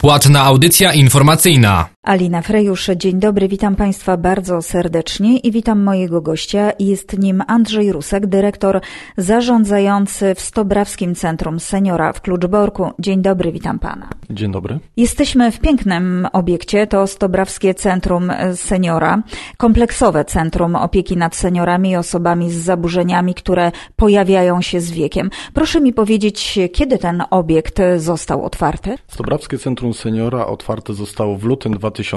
Płatna audycja informacyjna. Alina Frejusz, dzień dobry, witam Państwa bardzo serdecznie i witam mojego gościa. Jest nim Andrzej Rusek, dyrektor zarządzający w Stobrawskim Centrum Seniora w Kluczborku. Dzień dobry, witam Pana. Dzień dobry. Jesteśmy w pięknym obiekcie, to Stobrawskie Centrum Seniora, kompleksowe centrum opieki nad seniorami i osobami z zaburzeniami, które pojawiają się z wiekiem. Proszę mi powiedzieć, kiedy ten obiekt został otwarty? Stobrawskie Centrum Seniora otwarte zostało w lutym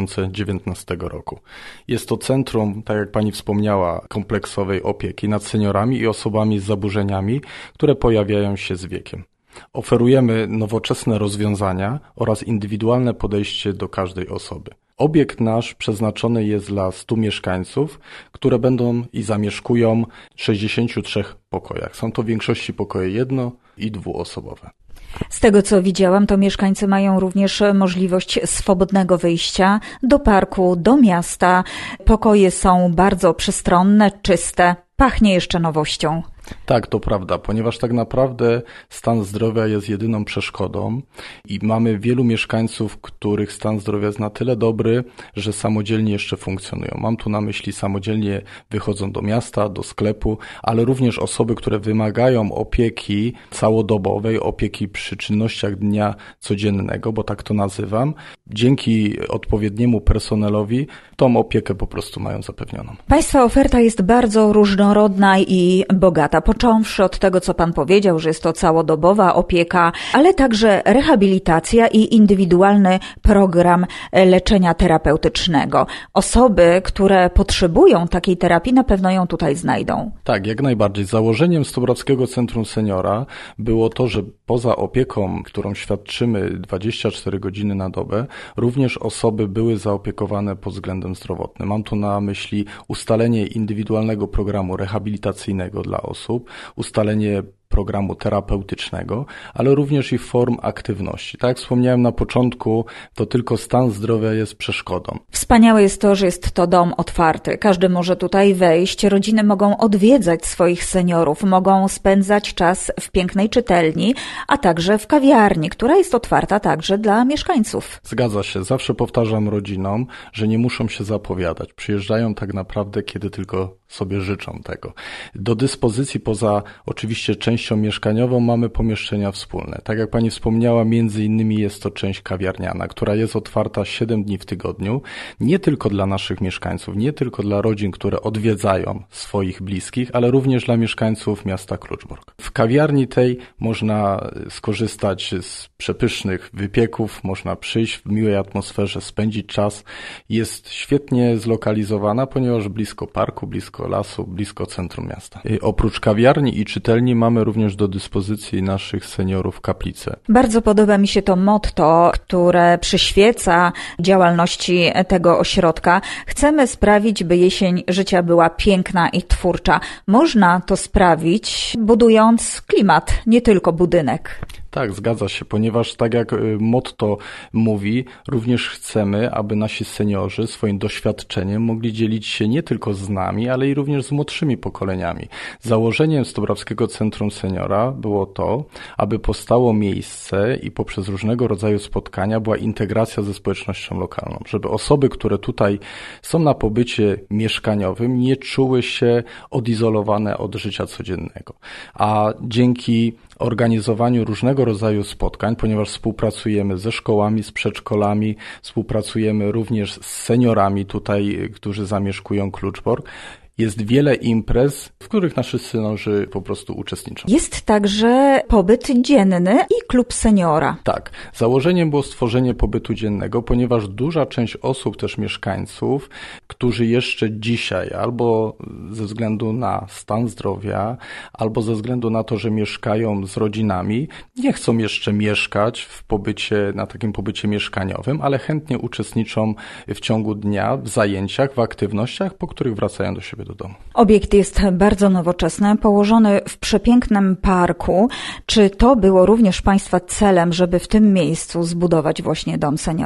2019 roku. Jest to centrum, tak jak Pani wspomniała, kompleksowej opieki nad seniorami i osobami z zaburzeniami, które pojawiają się z wiekiem. Oferujemy nowoczesne rozwiązania oraz indywidualne podejście do każdej osoby. Obiekt nasz przeznaczony jest dla 100 mieszkańców, które będą i zamieszkują w 63 pokojach. Są to w większości pokoje jedno- i dwuosobowe. Z tego co widziałam, to mieszkańcy mają również możliwość swobodnego wyjścia do parku, do miasta. Pokoje są bardzo przestronne, czyste, pachnie jeszcze nowością. Tak, to prawda, ponieważ tak naprawdę stan zdrowia jest jedyną przeszkodą i mamy wielu mieszkańców, których stan zdrowia jest na tyle dobry, że samodzielnie jeszcze funkcjonują. Mam tu na myśli samodzielnie wychodzą do miasta, do sklepu, ale również osoby, które wymagają opieki całodobowej, opieki przy czynnościach dnia codziennego, bo tak to nazywam. Dzięki odpowiedniemu personelowi tą opiekę po prostu mają zapewnioną. Państwa oferta jest bardzo różnorodna i bogata. Począwszy od tego, co Pan powiedział, że jest to całodobowa opieka, ale także rehabilitacja i indywidualny program leczenia terapeutycznego. Osoby, które potrzebują takiej terapii, na pewno ją tutaj znajdą. Tak, jak najbardziej. Założeniem Stobrawskiego Centrum Seniora było to, że poza opieką, którą świadczymy 24 godziny na dobę, również osoby były zaopiekowane pod względem zdrowotnym. Mam tu na myśli ustalenie indywidualnego programu rehabilitacyjnego dla osób, ustalenie programu terapeutycznego, ale również i form aktywności. Tak jak wspomniałem na początku, to tylko stan zdrowia jest przeszkodą. Wspaniałe jest to, że jest to dom otwarty. Każdy może tutaj wejść, rodziny mogą odwiedzać swoich seniorów, mogą spędzać czas w pięknej czytelni, a także w kawiarni, która jest otwarta także dla mieszkańców. Zgadza się. Zawsze powtarzam rodzinom, że nie muszą się zapowiadać. Przyjeżdżają tak naprawdę, kiedy tylko sobie życzą tego. Do dyspozycji poza oczywiście częścią mieszkaniową mamy pomieszczenia wspólne. Tak jak Pani wspomniała, między innymi jest to część kawiarniana, która jest otwarta 7 dni w tygodniu, nie tylko dla naszych mieszkańców, nie tylko dla rodzin, które odwiedzają swoich bliskich, ale również dla mieszkańców miasta Kluczbork. W kawiarni tej można skorzystać z przepysznych wypieków, można przyjść w miłej atmosferze, spędzić czas. Jest świetnie zlokalizowana, ponieważ blisko parku, blisko lasu, blisko centrum miasta. Oprócz kawiarni i czytelni mamy również do dyspozycji naszych seniorów kaplice. Bardzo podoba mi się to motto, które przyświeca działalności tego ośrodka. Chcemy sprawić, by jesień życia była piękna i twórcza. Można to sprawić, budując klimat, nie tylko budynek. Tak, zgadza się, ponieważ tak jak motto mówi, również chcemy, aby nasi seniorzy swoim doświadczeniem mogli dzielić się nie tylko z nami, ale i również z młodszymi pokoleniami. Założeniem Stobrawskiego Centrum Seniora było to, aby powstało miejsce i poprzez różnego rodzaju spotkania była integracja ze społecznością lokalną, żeby osoby, które tutaj są na pobycie mieszkaniowym, nie czuły się odizolowane od życia codziennego. A dzięki organizowaniu różnego rodzaju spotkań, ponieważ współpracujemy ze szkołami, z przedszkolami, współpracujemy również z seniorami tutaj, którzy zamieszkują Kluczbork. Jest wiele imprez, w których nasi seniorzy po prostu uczestniczą. Jest także pobyt dzienny i klub seniora. Tak. Założeniem było stworzenie pobytu dziennego, ponieważ duża część osób, też mieszkańców, którzy jeszcze dzisiaj albo ze względu na stan zdrowia, albo ze względu na to, że mieszkają z rodzinami, nie chcą jeszcze mieszkać w pobycie, na takim pobycie mieszkaniowym, ale chętnie uczestniczą w ciągu dnia w zajęciach, w aktywnościach, po których wracają do siebie do domu. Obiekt jest bardzo nowoczesny, położony w przepięknym parku. Czy to było również Państwa celem, żeby w tym miejscu zbudować właśnie dom seniora?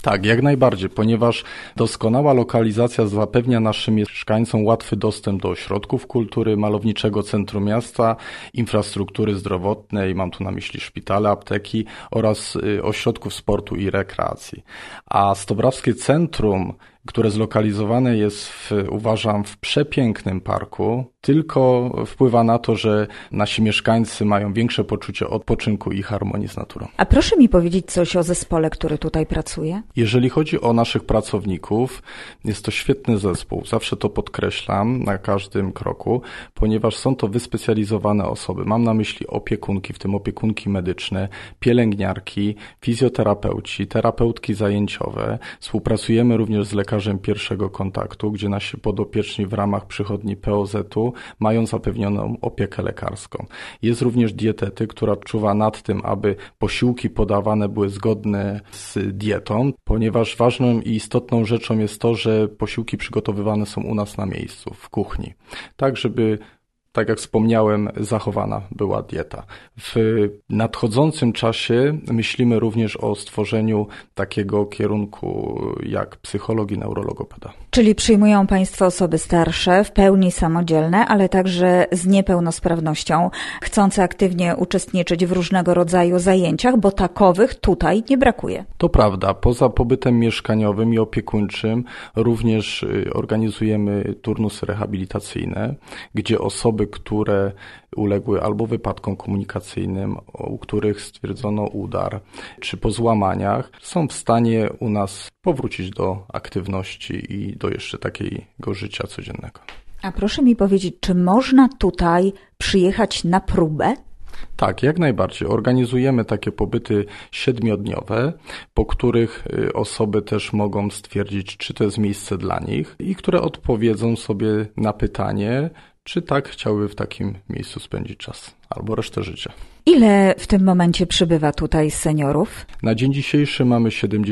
Tak, jak najbardziej, ponieważ doskonała lokalizacja zapewnia naszym mieszkańcom łatwy dostęp do ośrodków kultury, malowniczego centrum miasta, infrastruktury zdrowotnej, mam tu na myśli szpitale, apteki oraz ośrodków sportu i rekreacji. A Stobrawskie Centrum, które zlokalizowane jest uważam, w przepięknym parku, tylko wpływa na to, że nasi mieszkańcy mają większe poczucie odpoczynku i harmonii z naturą. A proszę mi powiedzieć coś o zespole, który tutaj pracuje? Jeżeli chodzi o naszych pracowników, jest to świetny zespół. Zawsze to podkreślam na każdym kroku, ponieważ są to wyspecjalizowane osoby. Mam na myśli opiekunki, w tym opiekunki medyczne, pielęgniarki, fizjoterapeuci, terapeutki zajęciowe. Współpracujemy również z lekarzem pierwszego kontaktu, gdzie nasi podopieczni w ramach przychodni POZ-u mają zapewnioną opiekę lekarską. Jest również dietetyk, która czuwa nad tym, aby posiłki podawane były zgodne z dietą, ponieważ ważną i istotną rzeczą jest to, że posiłki przygotowywane są u nas na miejscu, w kuchni, tak żeby, tak jak wspomniałem, zachowana była dieta. W nadchodzącym czasie myślimy również o stworzeniu takiego kierunku jak psycholog i neurologopeda. Czyli przyjmują Państwo osoby starsze, w pełni samodzielne, ale także z niepełnosprawnością, chcące aktywnie uczestniczyć w różnego rodzaju zajęciach, bo takowych tutaj nie brakuje. To prawda. Poza pobytem mieszkaniowym i opiekuńczym również organizujemy turnusy rehabilitacyjne, gdzie osoby, które uległy albo wypadkom komunikacyjnym, u których stwierdzono udar, czy po złamaniach, są w stanie u nas powrócić do aktywności i do jeszcze takiego życia codziennego. A proszę mi powiedzieć, czy można tutaj przyjechać na próbę? Tak, jak najbardziej. Organizujemy takie pobyty 7-dniowe, po których osoby też mogą stwierdzić, czy to jest miejsce dla nich i które odpowiedzą sobie na pytanie, czy tak chciałyby w takim miejscu spędzić czas albo resztę życia. Ile w tym momencie przybywa tutaj seniorów? Na dzień dzisiejszy mamy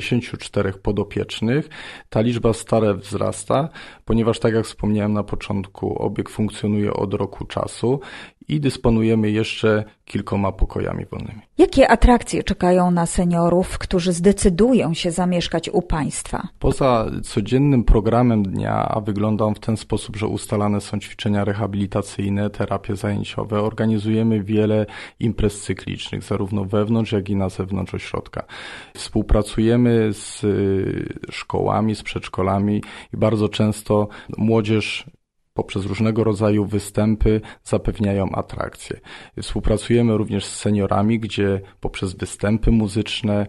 74 podopiecznych. Ta liczba stale wzrasta, ponieważ tak jak wspomniałem na początku, obiekt funkcjonuje od roku czasu i dysponujemy jeszcze kilkoma pokojami wolnymi. Jakie atrakcje czekają na seniorów, którzy zdecydują się zamieszkać u Państwa? Poza codziennym programem dnia, a wygląda on w ten sposób, że ustalane są ćwiczenia rehabilitacyjne, terapie zajęciowe, organizujemy wiele imprez cyklicznych, zarówno wewnątrz, jak i na zewnątrz ośrodka. Współpracujemy z szkołami, z przedszkolami i bardzo często młodzież poprzez różnego rodzaju występy zapewniają atrakcje. Współpracujemy również z seniorami, gdzie poprzez występy muzyczne,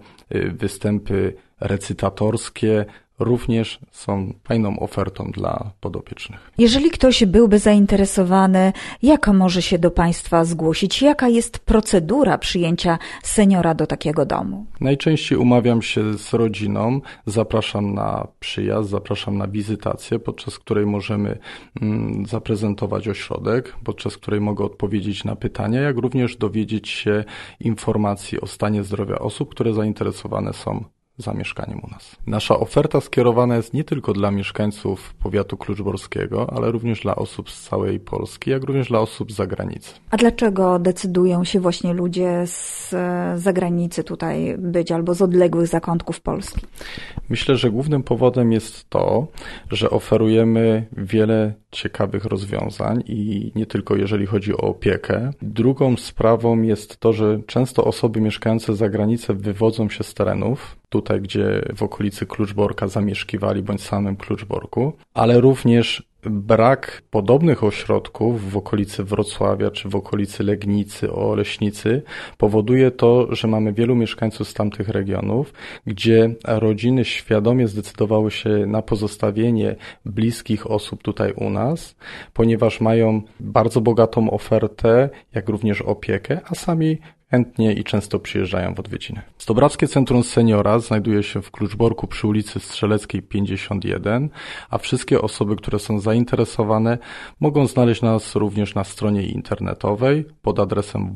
występy recytatorskie również są fajną ofertą dla podopiecznych. Jeżeli ktoś byłby zainteresowany, jak może się do Państwa zgłosić? Jaka jest procedura przyjęcia seniora do takiego domu? Najczęściej umawiam się z rodziną, zapraszam na przyjazd, zapraszam na wizytację, podczas której możemy zaprezentować ośrodek, podczas której mogę odpowiedzieć na pytania, jak również dowiedzieć się informacji o stanie zdrowia osób, które zainteresowane są zamieszkaniem u nas. Nasza oferta skierowana jest nie tylko dla mieszkańców powiatu kluczborskiego, ale również dla osób z całej Polski, jak również dla osób z zagranicy. A dlaczego decydują się właśnie ludzie z zagranicy tutaj być albo z odległych zakątków Polski? Myślę, że głównym powodem jest to, że oferujemy wiele ciekawych rozwiązań i nie tylko jeżeli chodzi o opiekę. Drugą sprawą jest to, że często osoby mieszkające za granicą wywodzą się z terenów, tutaj gdzie w okolicy Kluczborka zamieszkiwali bądź samym Kluczborku, ale również brak podobnych ośrodków w okolicy Wrocławia czy w okolicy Legnicy, Oleśnicy powoduje to, że mamy wielu mieszkańców z tamtych regionów, gdzie rodziny świadomie zdecydowały się na pozostawienie bliskich osób tutaj u nas, ponieważ mają bardzo bogatą ofertę, jak również opiekę, a sami chętnie i często przyjeżdżają w odwiedziny. Stobrawskie Centrum Seniora znajduje się w Kluczborku przy ulicy Strzeleckiej 51, a wszystkie osoby, które są zainteresowane, mogą znaleźć nas również na stronie internetowej pod adresem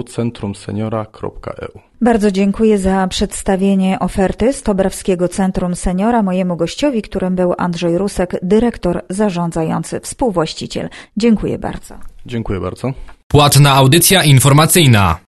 www.centrumseniora.eu. Bardzo dziękuję za przedstawienie oferty Stobrawskiego Centrum Seniora mojemu gościowi, którym był Andrzej Rusek, dyrektor zarządzający, współwłaściciel. Dziękuję bardzo. Dziękuję bardzo. Płatna audycja informacyjna.